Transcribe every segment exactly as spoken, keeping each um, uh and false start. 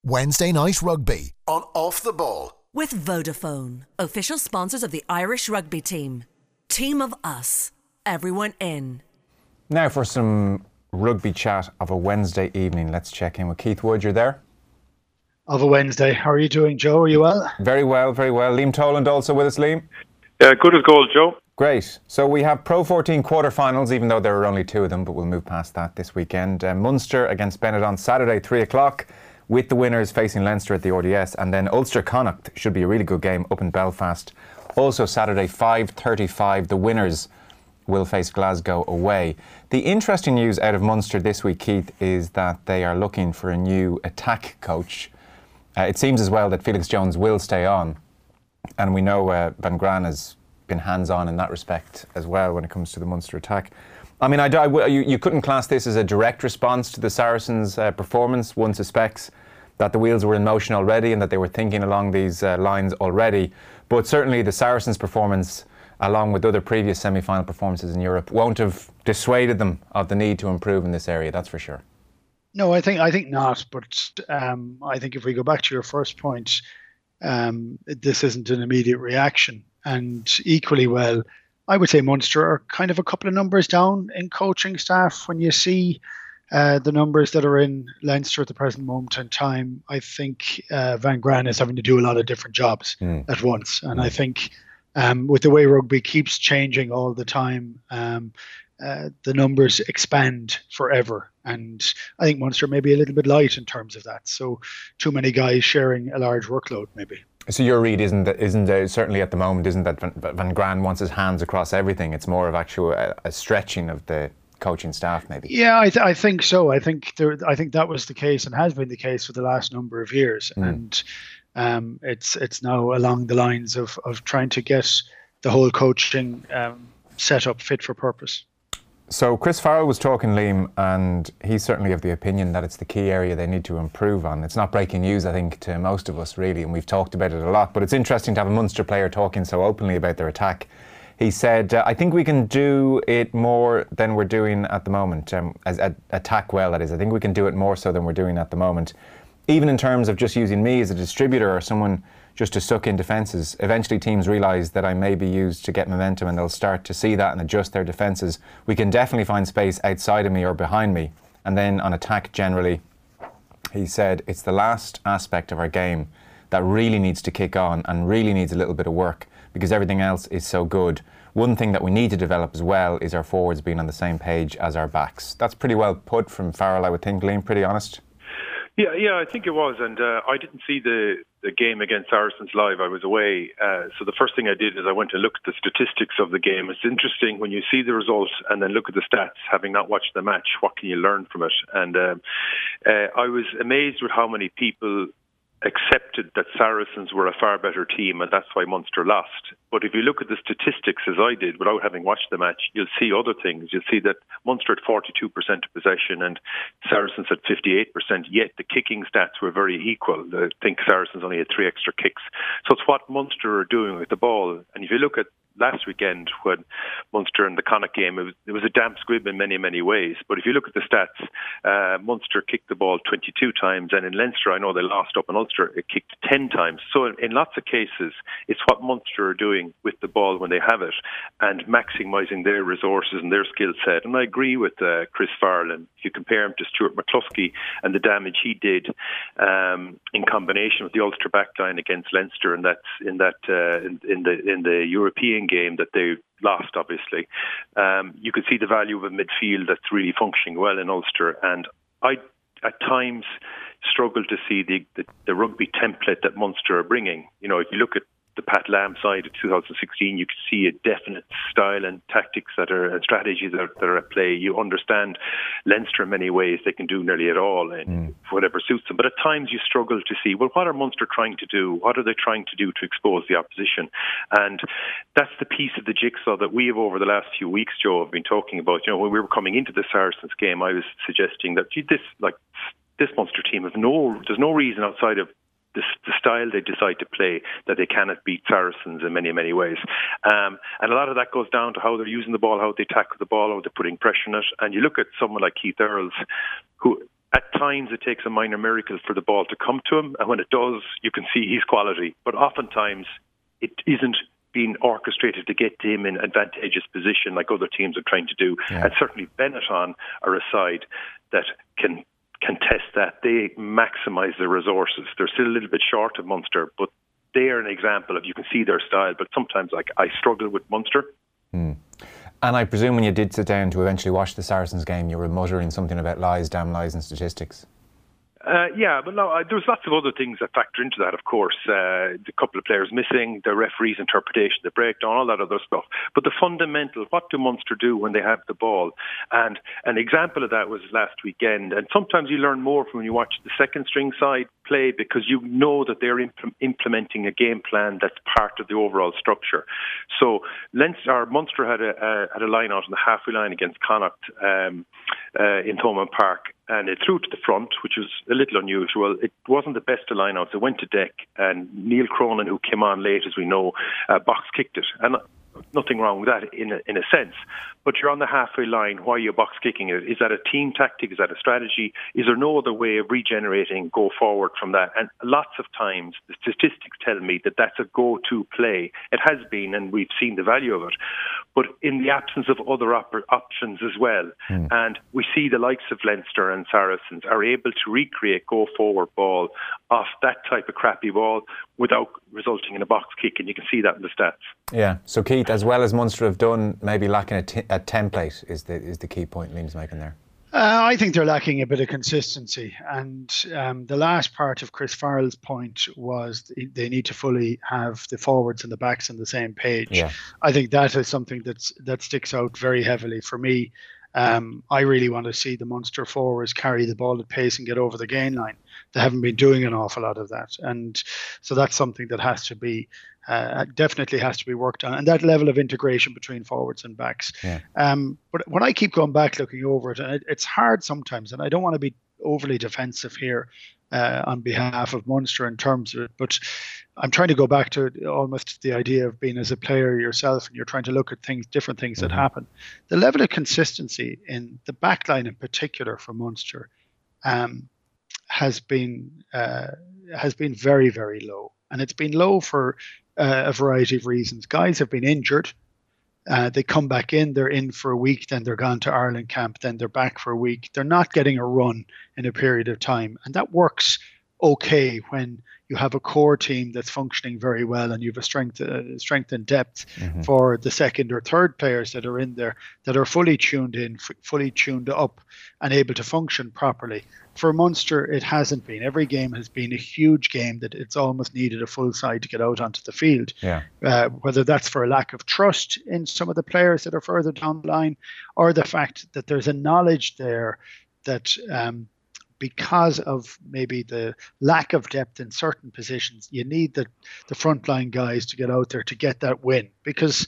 Wednesday Night Rugby on Off the Ball. With Vodafone, official sponsors of the Irish rugby team. Team of us, everyone in. Now for some rugby chat of a Wednesday evening. Let's check in with Keith Wood. You're there? Of a Wednesday. How are you doing, Joe? Are you well? Very well, very well. Liam Toland also with us, Liam? Yeah, good as gold, Joe. Great. So we have Pro fourteen quarterfinals, even though there are only two of them, but we'll move past that this weekend. Uh, Munster against Benetton Saturday, three o'clock, with the winners facing Leinster at the R D S. And then Ulster-Connacht should be a really good game up in Belfast. Also Saturday, five thirty-five, the winners will face Glasgow away. The interesting news out of Munster this week, Keith, is that they are looking for a new attack coach. Uh, it seems as well that Felix Jones will stay on. And we know uh, Van Graan has been hands-on in that respect as well when it comes to the Munster attack. I mean, I, I, you, you couldn't class this as a direct response to the Saracens' uh, performance. One suspects that the wheels were in motion already and that they were thinking along these uh, lines already. But certainly the Saracens' performance, along with other previous semi-final performances in Europe, won't have dissuaded them of the need to improve in this area, that's for sure. No, I think I think not. But um, I think if we go back to your first point, um, this isn't an immediate reaction. And equally well, I would say Munster are kind of a couple of numbers down in coaching staff. When you see uh, the numbers that are in Leinster at the present moment in time, I think uh, Van Graan is having to do a lot of different jobs mm. at once. And mm. I think um, with the way rugby keeps changing all the time, um, uh, the numbers expand forever. And I think Munster may be a little bit light in terms of that. So too many guys sharing a large workload, maybe. So your read isn't that, isn't there, certainly at the moment, isn't that Van, Van Graan wants his hands across everything? It's more of actual a, a stretching of the coaching staff, maybe. Yeah, I, th- I think so. I think there, I think that was the case and has been the case for the last number of years. Mm. And um, it's it's now along the lines of of trying to get the whole coaching um, set up fit for purpose. So Chris Farrell was talking, Liam, and he's certainly of the opinion that it's the key area they need to improve on. It's not breaking news, I think, to most of us, really, and we've talked about it a lot, but it's interesting to have a Munster player talking so openly about their attack. He said, uh, I think we can do it more than we're doing at the moment. Um, as, as attack well, that is. I think we can do it more so than we're doing at the moment. Even in terms of just using me as a distributor or someone just to suck in defences. Eventually teams realise that I may be used to get momentum and they'll start to see that and adjust their defences. We can definitely find space outside of me or behind me. And then on attack generally, he said, it's the last aspect of our game that really needs to kick on and really needs a little bit of work because everything else is so good. One thing that we need to develop as well is our forwards being on the same page as our backs. That's pretty well put from Farrell, I would think, Liam, pretty honest. Yeah, yeah, I think it was, and uh, I didn't see the, the game against Saracens live. I was away, uh, so the first thing I did is I went to look at the statistics of the game. It's interesting when you see the result and then look at the stats, having not watched the match, what can you learn from it? And um, uh, I was amazed with how many people accepted that Saracens were a far better team and that's why Munster lost. But if you look at the statistics as I did without having watched the match, you'll see other things. You'll see that Munster had forty-two percent of possession and Saracens had fifty-eight percent, yet the kicking stats were very equal. I think Saracens only had three extra kicks. So it's what Munster are doing with the ball. And if you look at last weekend when Munster in the Connacht game, it was, it was a damp squib in many, many ways. But if you look at the stats, uh, Munster kicked the ball twenty-two times, and in Leinster, I know they lost up in Ulster, it kicked ten times. So in, in lots of cases, it's what Munster are doing with the ball when they have it and maximising their resources and their skill set. And I agree with uh, Chris Farrell. If you compare him to Stuart McCluskey and the damage he did um, in combination with the Ulster backline against Leinster, and that's in that uh, in, in the in the European game that they lost, obviously, um, you could see the value of a midfield that's really functioning well in Ulster. And I, at times, struggle to see the, the, the rugby template that Munster are bringing. You know, if you look at the Pat Lam side of two thousand sixteen, you can see a definite style and tactics that are and strategies that are, that are at play. You understand Leinster in many ways; they can do nearly it all in mm. whatever suits them. But at times you struggle to see, well, what are Munster trying to do? What are they trying to do to expose the opposition? And that's the piece of the jigsaw that we have over the last few weeks, Joe, have been talking about. You know, when we were coming into the Saracens game, I was suggesting that gee, this, like, this Munster team has no, there's no reason outside of The, the style they decide to play that they cannot beat Saracens in many, many ways. Um, and a lot of that goes down to how they're using the ball, how they tackle the ball, how they're putting pressure on it. And you look at someone like Keith Earls, who at times it takes a minor miracle for the ball to come to him, and when it does, you can see his quality. But oftentimes, it isn't being orchestrated to get him in advantageous position like other teams are trying to do. Yeah. And certainly Benetton are a side that can can test that. They maximise their resources. They're still a little bit short of Munster, but they are an example of, you can see their style, but sometimes like I struggle with Munster. Mm. And I presume when you did sit down to eventually watch the Saracens game, you were muttering something about lies, damn lies and statistics. Uh, yeah, but no, uh, there's lots of other things that factor into that, of course. Uh, the couple of players missing, the referee's interpretation, the breakdown, all that other stuff. But the fundamental, what do Munster do when they have the ball? And an example of that was last weekend. And sometimes you learn more from when you watch the second string side play, because you know that they're imp- implementing a game plan that's part of the overall structure. So Leinster, or Munster had a, uh, had a line out on the halfway line against Connacht um, uh, in Thomond Park. And it threw to the front, which was a little unusual. It wasn't the best of lineouts. It went to deck, and Neil Cronin, who came on late, as we know, uh, box kicked it. And nothing wrong with that in a, in a sense. But you're on the halfway line. Why are you box kicking it? Is that a team tactic? Is that a strategy? Is there no other way of regenerating, go forward from that? And lots of times, the statistics tell me that that's a go-to play. It has been, and we've seen the value of it. But in the absence of other op- options as well, mm. and we see the likes of Leinster and Saracens are able to recreate go-forward ball off that type of crappy ball without resulting in a box kick, and you can see that in the stats. Yeah, so Keith, as well as Munster have done, maybe lacking a, t- a template is the is the key point Liam's making there. Uh, I think they're lacking a bit of consistency, and um, the last part of Chris Farrell's point was they need to fully have the forwards and the backs on the same page. Yeah. I think that is something that's that sticks out very heavily for me. Um, I really want to see the Munster forwards carry the ball at pace and get over the gain line. They haven't been doing an awful lot of that, and so that's something that has to be uh, definitely has to be worked on, and that level of integration between forwards and backs. Yeah. Um, but when I keep going back looking over it, and it, it's hard sometimes, and I don't want to be overly defensive here uh, on behalf of Munster in terms of it, but I'm trying to go back to almost the idea of being as a player yourself, and you're trying to look at things, different things mm-hmm. that happen. The level of consistency in the back line in particular for Munster um, has been uh, has been very, very low. And it's been low for uh, a variety of reasons. Guys have been injured. Uh, they come back in, they're in for a week, then they're gone to Ireland camp, then they're back for a week. They're not getting a run in a period of time. And that works okay when you have a core team that's functioning very well, and you have a strength, uh, strength and depth mm-hmm. for the second or third players that are in there that are fully tuned in, f- fully tuned up, and able to function properly. For Munster, it hasn't been. Every game has been a huge game that it's almost needed a full side to get out onto the field. Yeah. Uh, whether that's for a lack of trust in some of the players that are further down the line, or the fact that there's a knowledge there that um, because of maybe the lack of depth in certain positions, you need the, the frontline guys to get out there to get that win. Because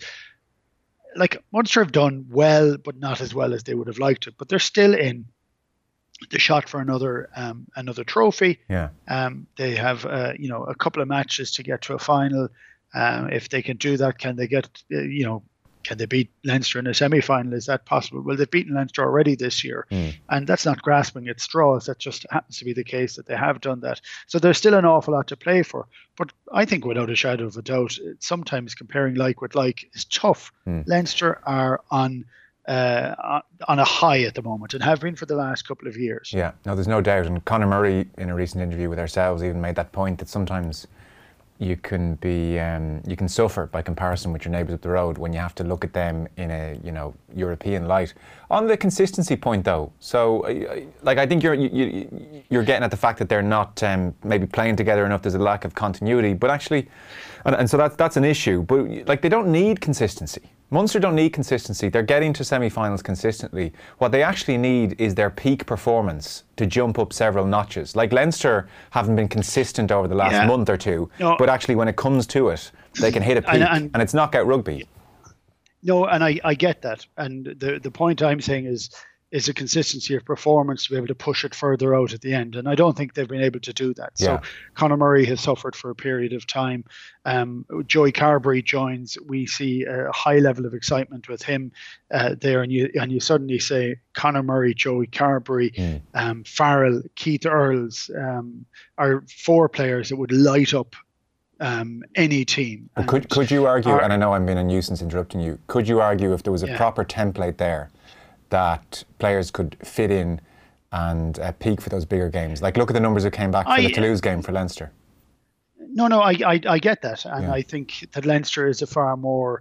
like Munster have done well, but not as well as they would have liked it. But they're still in the shot for another um, another trophy. Yeah. Um, they have uh, you know a couple of matches to get to a final. Um, if they can do that, can they get uh, you know can they beat Leinster in a semi-final? Is that possible? Well, they've beaten Leinster already this year, mm. and that's not grasping at straws. That just happens to be the case that they have done that. So there's still an awful lot to play for. But I think without a shadow of a doubt, sometimes comparing like with like is tough. Mm. Leinster are on. Uh, on a high at the moment, and have been for the last couple of years. Yeah, no, there's no doubt. And Conor Murray, in a recent interview with ourselves, even made that point that sometimes you can be, um, you can suffer by comparison with your neighbours up the road when you have to look at them in a, you know, European light. On the consistency point, though, so like I think you're you, you're getting at the fact that they're not um, maybe playing together enough. There's a lack of continuity, but actually, and, and so that's that's an issue. But like they don't need consistency. Munster don't need consistency. They're getting to semi-finals consistently. What they actually need is their peak performance to jump up several notches. Like Leinster haven't been consistent over the last yeah. month or two, no. but actually when it comes to it, they can hit a peak, and, and, and it's knockout rugby. No, and I, I get that. And the, the point I'm saying is is a consistency of performance to be able to push it further out at the end. And I don't think they've been able to do that. Yeah. So Conor Murray has suffered for a period of time. Um, Joey Carberry joins. We see a high level of excitement with him uh, there. And you and you suddenly say Conor Murray, Joey Carberry, mm. um, Farrell, Keith Earls um, are four players that would light up Um, any team. And could could you argue, our, and I know I'm being a nuisance interrupting you, could you argue if there was a yeah. proper template there that players could fit in and uh, peak for those bigger games? Like, look at the numbers that came back for I, the Toulouse game for Leinster. No, no, I I, I get that. And yeah. I think that Leinster is a far more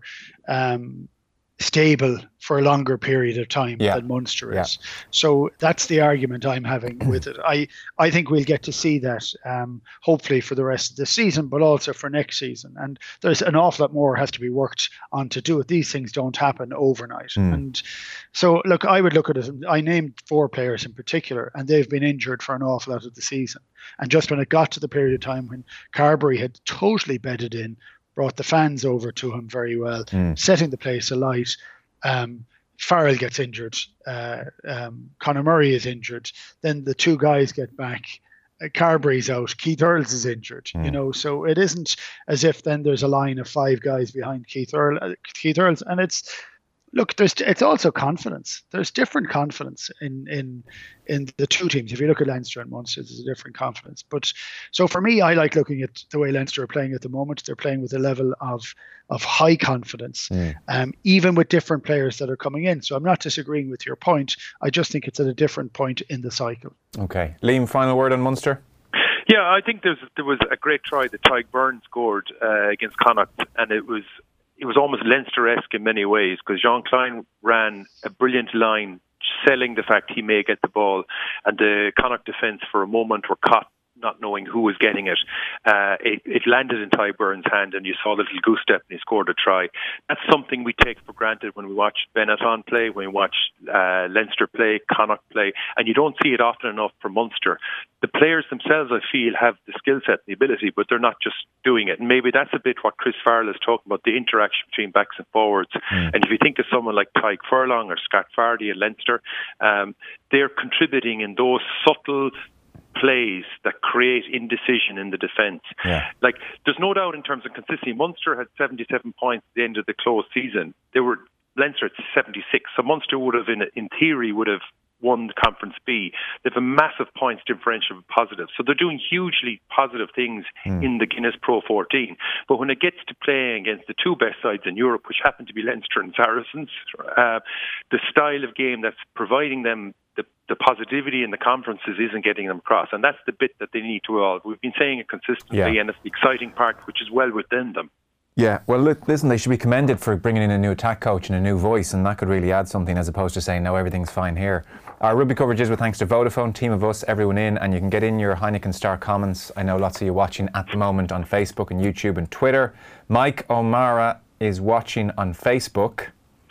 um, stable for a longer period of time yeah. than Munster yeah. is. So that's the argument I'm having with it. I, I think we'll get to see that um, hopefully for the rest of the season, but also for next season. And there's an awful lot more has to be worked on to do it. These things don't happen overnight. Mm. And so, look, I would look at it. I named four players in particular, and they've been injured for an awful lot of the season. And just when it got to the period of time when Carberry had totally bedded in, brought the fans over to him very well, mm. setting the place alight. Um, Farrell gets injured. Uh, um, Conor Murray is injured. Then the two guys get back. Uh, Carberry's out. Keith Earls is injured. Mm. You know, so it isn't as if then there's a line of five guys behind Keith Earl, uh, Keith Earls, and it's. Look, there's it's also confidence. There's different confidence in in in the two teams. If you look at Leinster and Munster, there's a different confidence. But so for me, I like looking at the way Leinster are playing at the moment. They're playing with a level of of high confidence, mm. um, even with different players that are coming in. So I'm not disagreeing with your point. I just think it's at a different point in the cycle. Okay, Liam, final word on Munster. Yeah, I think there's there was a great try that Tadhg Beirne scored uh, against Connacht, and it was. It was almost Leinster-esque in many ways because Jean Klein ran a brilliant line selling the fact he may get the ball, and the Connacht defence for a moment were caught not knowing who was getting it. Uh, it. It landed in Tadhg Beirne's hand and you saw the little goose step and he scored a try. That's something we take for granted when we watch Benetton play, when we watch uh, Leinster play, Connacht play, and you don't see it often enough for Munster. The players themselves, I feel, have the skill set and the ability, but they're not just doing it. And maybe that's a bit what Chris Farrell is talking about, the interaction between backs and forwards. Mm. And if you think of someone like Tadhg Furlong or Scott Fardy at Leinster, um, they're contributing in those subtle plays that create indecision in the defence. Yeah. Like, there's no doubt in terms of consistency. Munster had seventy-seven points at the end of the closed season. They were Leinster at seventy-six. So Munster would have, in, in theory, would have won the Conference B. They have a massive points differential of positive. So they're doing hugely positive things mm. in the Guinness Pro fourteen. But when it gets to playing against the two best sides in Europe, which happen to be Leinster and Saracens, uh, the style of game that's providing them the, the positivity in the conferences isn't getting them across. And that's the bit that they need to evolve. We've been saying it consistently, yeah. and it's the exciting part, which is well within them. Yeah, well, look, listen, they should be commended for bringing in a new attack coach and a new voice, and that could really add something as opposed to saying, no, everything's fine here. Our rugby coverage is with thanks to Vodafone, team of us, everyone in, and you can get in your Heineken Star comments. I know lots of you watching at the moment on Facebook and YouTube and Twitter. Mike O'Mara is watching on Facebook.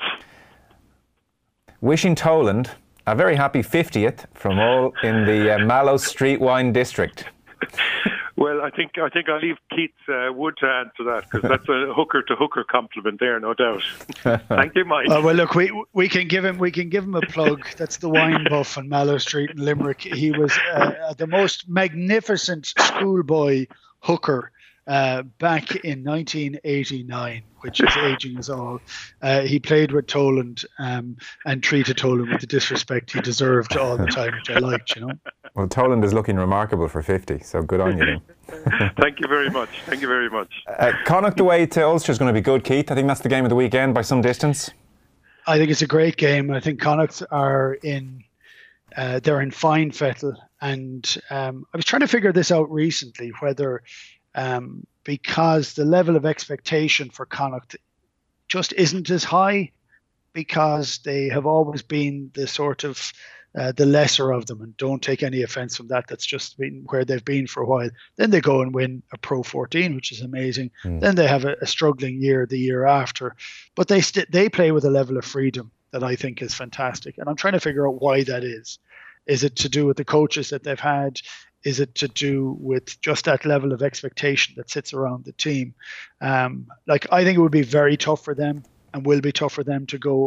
Wishing Toland a very happy fiftieth from all in the uh, Mallow Street Wine District. Well, I think I think I'll leave Keith uh, Wood to answer that, because that's a hooker to hooker compliment there, no doubt. Thank you, Mike. Uh, well, look, we we can give him we can give him a plug. That's the Wine Buff on Mallow Street in Limerick. He was uh, the most magnificent schoolboy hooker uh, back in nineteen eighty-nine, which is aging us all. Uh, he played with Toland um, and treated Toland with the disrespect he deserved all the time, which I liked, you know. Well, Toland is looking remarkable for fifty, so good on you. Thank you very much. Thank you very much. Uh, Connacht away to Ulster is going to be good, Keith. I think that's the game of the weekend by some distance. I think it's a great game. I think Connacht are in, uh, they're in fine fettle. And um, I was trying to figure this out recently, whether um, because the level of expectation for Connacht just isn't as high, because they have always been the sort of Uh, the lesser of them, and don't take any offense from that. That's just been where they've been for a while. Then they go and win a Pro fourteen, which is amazing. Mm. Then they have a, a struggling year the year after, but they st- they play with a level of freedom that I think is fantastic. And I'm trying to figure out why that is. Is it to do with the coaches that they've had? Is it to do with just that level of expectation that sits around the team? Um, like I think it would be very tough for them, and will be tough for them to go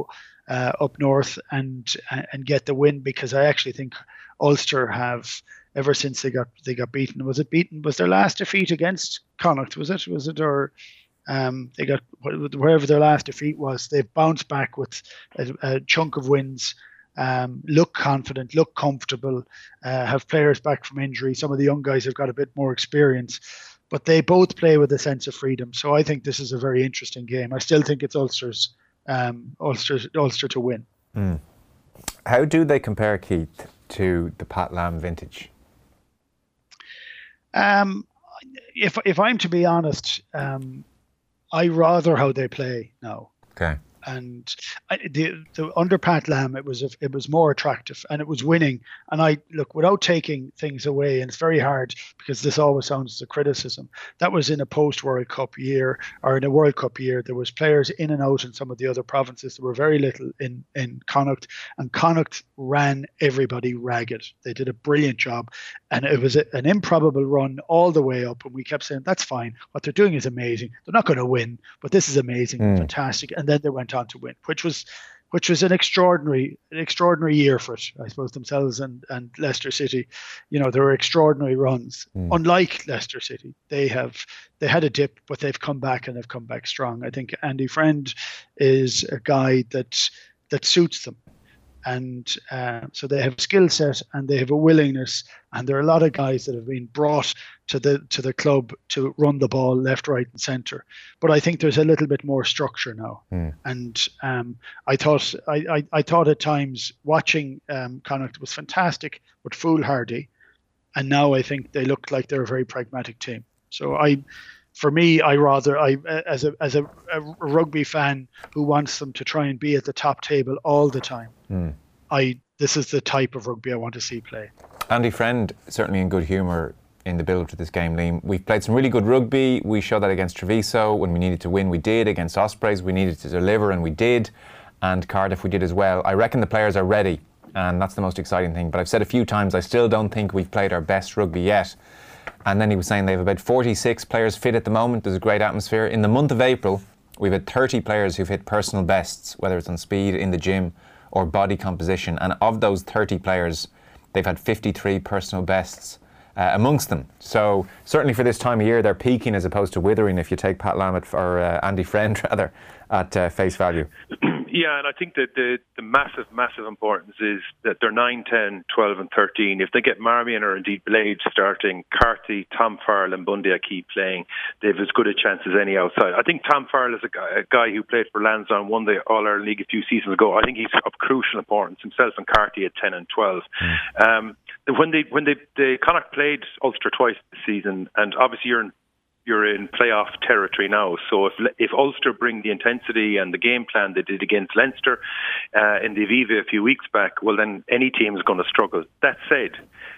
uh, up north and and get the win, because I actually think Ulster have, ever since they got they got beaten. Was it beaten? Was their last defeat against Connacht? Was it? Was it or um, they got wherever their last defeat was? They've bounced back with a, a chunk of wins. Um, look confident, look comfortable. Uh, have players back from injury. Some of the young guys have got a bit more experience, but they both play with a sense of freedom. So I think this is a very interesting game. I still think it's Ulster's um, Ulster Ulster to win. Mm. How do they compare, Keith, to the Pat Lam vintage? Um, if if I'm to be honest, um, I rather how they play now. Okay. And I, the, the under Pat Lam, it was a, it was more attractive and it was winning. And I look, without taking things away, and it's very hard because this always sounds as a criticism. That was in a post World Cup year, or in a World Cup year. There was players in and out in some of the other provinces. There were very little in in Connacht, and Connacht ran everybody ragged. They did a brilliant job, and it was a, an improbable run all the way up. And we kept saying, that's fine. What they're doing is amazing. They're not going to win, but this is amazing, mm. fantastic. And then they went on to win, which was which was an extraordinary an extraordinary year for it, I suppose, themselves and, and Leicester City. You know, there were extraordinary runs. Mm. Unlike Leicester City, they have they had a dip, but they've come back and they've come back strong. I think Andy Friend is a guy that that suits them. And uh, so they have a skill set and they have a willingness, and there are a lot of guys that have been brought to the to the club to run the ball left, right, and centre. But I think there's a little bit more structure now. Mm. And um, I thought I, I, I thought at times watching um, Connacht was fantastic, but foolhardy. And now I think they look like they're a very pragmatic team. So I. For me, I rather, I as a as a, a rugby fan who wants them to try and be at the top table all the time, mm. I this is the type of rugby I want to see play. Andy Friend, certainly in good humour in the build-up to this game, Liam. We've played some really good rugby. We showed that against Treviso. When we needed to win, we did. Against Ospreys, we needed to deliver, and we did. And Cardiff, we did as well. I reckon the players are ready, and that's the most exciting thing. But I've said a few times, I still don't think we've played our best rugby yet. And then he was saying they have about forty-six players fit at the moment. There's a great atmosphere. In the month of April, we've had thirty players who've hit personal bests, whether it's on speed, in the gym, or body composition. And of those thirty players, they've had fifty-three personal bests uh, amongst them. So certainly for this time of year, they're peaking as opposed to withering, if you take Pat Lam at, or uh, Andy Friend rather, at uh, face value. Yeah, and I think that the, the massive, massive importance is that they're nine, ten, twelve and thirteen. If they get Marmion or indeed Blade starting, Carthy, Tom Farrell and Bundy keep playing, they have as good a chance as any outside. I think Tom Farrell is a guy, a guy who played for Lansdowne, won the All-Ireland League a few seasons ago. I think he's of crucial importance, himself and Carthy at ten and twelve. Mm. Um, when they when they, they Connacht played Ulster twice this season, and obviously you're in You're in playoff territory now. So if if Ulster bring the intensity and the game plan they did against Leinster uh, in the Aviva a few weeks back, well, then any team is going to struggle. That said,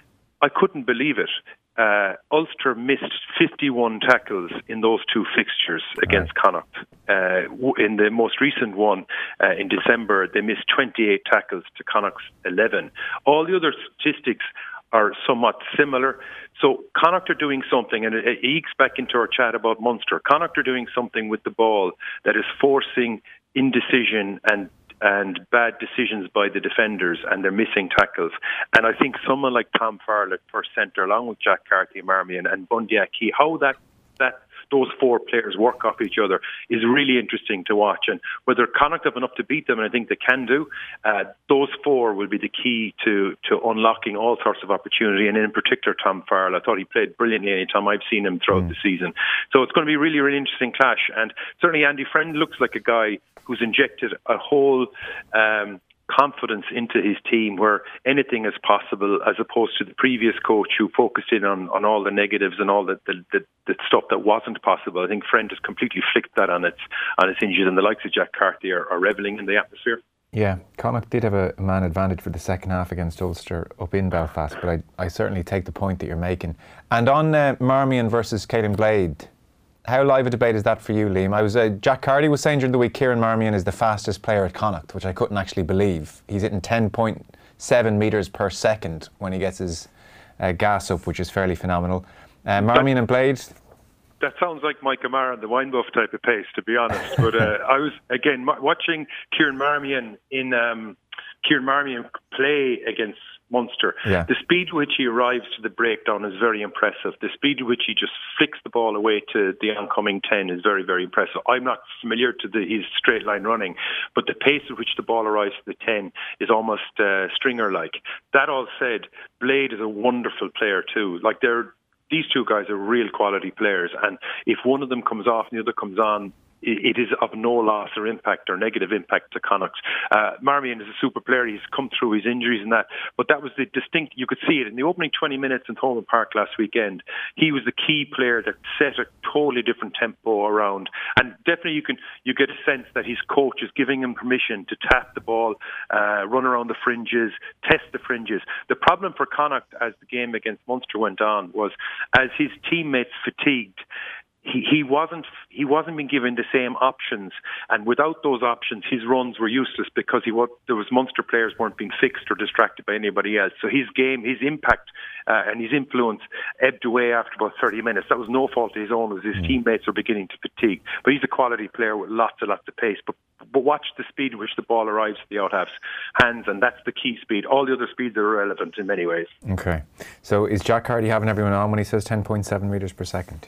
I couldn't believe it. Uh, Ulster missed fifty-one tackles in those two fixtures against Connacht. Uh, in the most recent one, uh, in December, they missed twenty-eight tackles to Connacht's eleven. All the other statistics are somewhat similar. So Connacht are doing something, and it ekes back into our chat about Munster. Connacht are doing something with the ball that is forcing indecision and and bad decisions by the defenders, and they're missing tackles. And I think someone like Tom Farrell at first centre, along with Jack Carthy, Marmion and Bundy Aki, how that that those four players work off each other is really interesting to watch. And whether Connacht have enough to beat them, and I think they can do, uh, those four will be the key to, to unlocking all sorts of opportunity, and in particular Tom Farrell. I thought he played brilliantly any time I've seen him throughout mm. the season. So it's going to be a really, really interesting clash. And certainly Andy Friend looks like a guy who's injected a whole um, confidence into his team where anything is possible, as opposed to the previous coach who focused in on, on all the negatives and all the, the, the, the stuff that wasn't possible. I think Friend has completely flicked that on its on its hinges, and the likes of Jack Carthy are, are revelling in the atmosphere. Yeah, Connacht did have a man advantage for the second half against Ulster up in Belfast, but I, I certainly take the point that you're making. And on uh, Marmion versus Caelan Blade, how live a debate is that for you, Liam? I was uh, Jack Carty was saying during the week Kieran Marmion is the fastest player at Connacht, which I couldn't actually believe. He's hitting ten point seven metres per second when he gets his uh, gas up, which is fairly phenomenal. Uh, Marmion and Blade, that sounds like Mike O'Mara and the Wine Buff type of pace, to be honest. But uh, I was, again, m- watching Kieran Marmion in um, Kieran Marmion play against Munster. Yeah. The speed at which he arrives to the breakdown is very impressive. The speed at which he just flicks the ball away to the oncoming ten is very, very impressive. I'm not familiar to the, his straight line running, but the pace at which the ball arrives to the ten is almost uh, stringer-like. That all said, Blade is a wonderful player too. Like they're These two guys are real quality players, and if one of them comes off and the other comes on, it is of no loss or impact or negative impact to Connacht. Uh, Marmion is a super player. He's come through his injuries and that, but that was the distinct, you could see it in the opening twenty minutes in Thomond Park last weekend. He was the key player that set a totally different tempo around, and definitely you can you get a sense that his coach is giving him permission to tap the ball, uh, run around the fringes, test the fringes. The problem for Connacht as the game against Munster went on was as his teammates fatigued, He, he wasn't he wasn't being given the same options, and without those options, his runs were useless because he was, there was Munster players weren't being fixed or distracted by anybody else. So his game, his impact, uh, and his influence ebbed away after about thirty minutes. That was no fault of his own, as his mm. teammates were beginning to fatigue. But he's a quality player with lots and lots of pace. But but watch the speed at which the ball arrives to the out-half's hands, and that's the key speed. All the other speeds are irrelevant in many ways. Okay. So is Jack Carty having everyone on when he says ten point seven metres per second?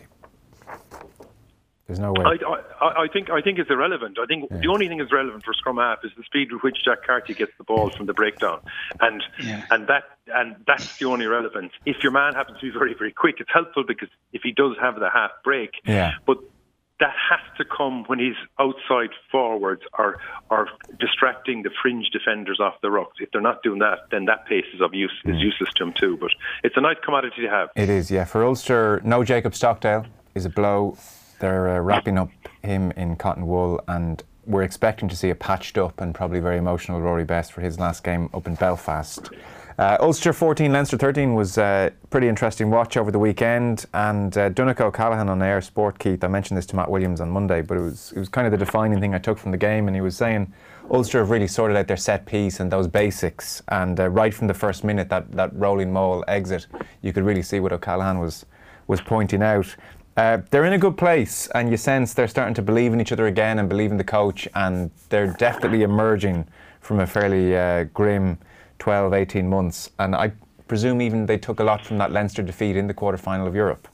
There's no way. I, I, I think I think it's irrelevant. I think yeah. the only thing that's relevant for scrum half is the speed with which Jack Carty gets the ball from the breakdown, and yeah. and that and that's the only relevance. If your man happens to be very very quick, it's helpful because if he does have the half break, yeah. but that has to come when he's outside forwards or or distracting the fringe defenders off the rucks. If they're not doing that, then that pace is of use is mm. useless to him too. But it's a nice commodity to have. It is, yeah. For Ulster, no Jacob Stockdale is a blow. They're uh, wrapping up him in cotton wool, and we're expecting to see a patched up and probably very emotional Rory Best for his last game up in Belfast. Uh, Ulster fourteen, Leinster thirteen was a uh, pretty interesting watch over the weekend, and uh, Donncha O'Callaghan on Air Sport, Keith, I mentioned this to Matt Williams on Monday, but it was it was kind of the defining thing I took from the game, and he was saying Ulster have really sorted out their set piece and those basics, and uh, right from the first minute, that, that rolling maul exit, you could really see what O'Callaghan was, was pointing out. Uh, they're in a good place, and you sense they're starting to believe in each other again and believe in the coach, and they're definitely emerging from a fairly uh, grim twelve, eighteen months. And I presume even they took a lot from that Leinster defeat in the quarter-final of Europe.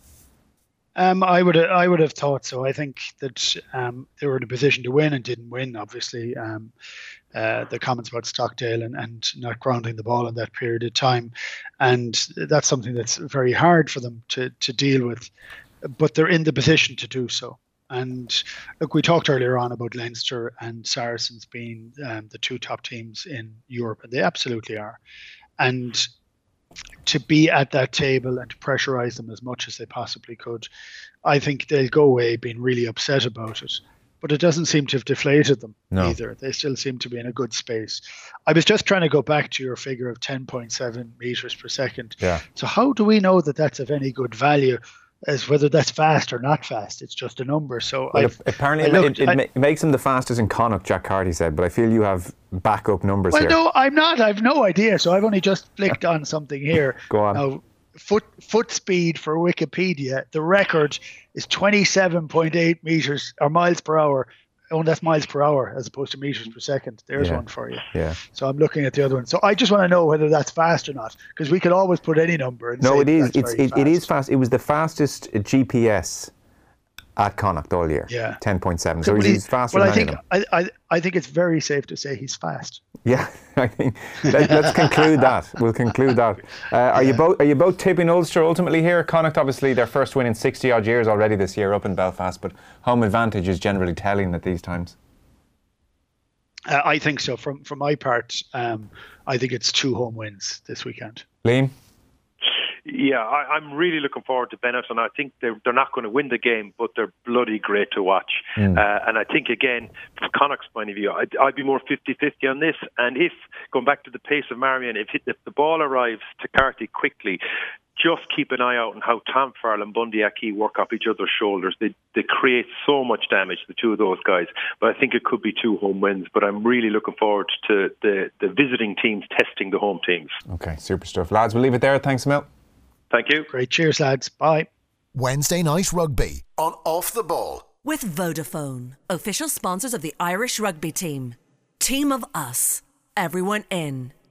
Um, I would I would have thought so. I think that um, they were in a position to win and didn't win, obviously. Um, uh, the comments about Stockdale and, and not grounding the ball in that period of time. And that's something that's very hard for them to, to deal with. But they're in the position to do so. And look, we talked earlier on about Leinster and Saracens being um, the two top teams in Europe, and they absolutely are. And to be at that table and to pressurise them as much as they possibly could, I think they'll go away being really upset about it. But it doesn't seem to have deflated them no. either. They still seem to be in a good space. I was just trying to go back to your figure of ten point seven metres per second. Yeah. So how do we know that that's of any good value? As whether that's fast or not fast, it's just a number. So well, apparently I looked, it, it, I, it makes him the fastest in Connacht, Jack Carty said, but I feel you have backup numbers well, here. Well, no, I'm not. I've no idea. So I've only just flicked on something here. Go on. Now, foot foot speed for Wikipedia, the record is twenty-seven point eight meters or miles per hour. Oh, that's miles per hour as opposed to meters per second. There's yeah. one for you. Yeah. So I'm looking at the other one. So I just want to know whether that's fast or not, because we could always put any number and no, say it is. It's it, it is fast. It was the fastest G P S at Connacht all year. Yeah. ten point seven. So, so he's, he's faster well, than I think any of them. I, I I think it's very safe to say he's fast. Yeah, I think let, let's conclude that. We'll conclude that. Uh, are yeah. you both are you both tipping Ulster ultimately here? Connacht, obviously, their first win in sixty odd years already this year up in Belfast, but home advantage is generally telling at these times. Uh, I think so. From from my part, um, I think it's two home wins this weekend. Liam? Yeah, I, I'm really looking forward to Bennett, and I think they're, they're not going to win the game, but they're bloody great to watch. Mm. Uh, and I think, again, from Connacht's point of view, I'd, I'd be more fifty-fifty on this. And if, going back to the pace of Marmion, if, if the ball arrives to Carty quickly, just keep an eye out on how Tom Farrell and Bundy Aki work off each other's shoulders. They they create so much damage, the two of those guys. But I think it could be two home wins. But I'm really looking forward to the, the visiting teams testing the home teams. Okay, super stuff. Lads, we'll leave it there. Thanks, Mel. Thank you. Great. Cheers, lads. Bye. Wednesday Night Rugby on Off the Ball. With Vodafone, official sponsors of the Irish rugby team. Team of us. Everyone in.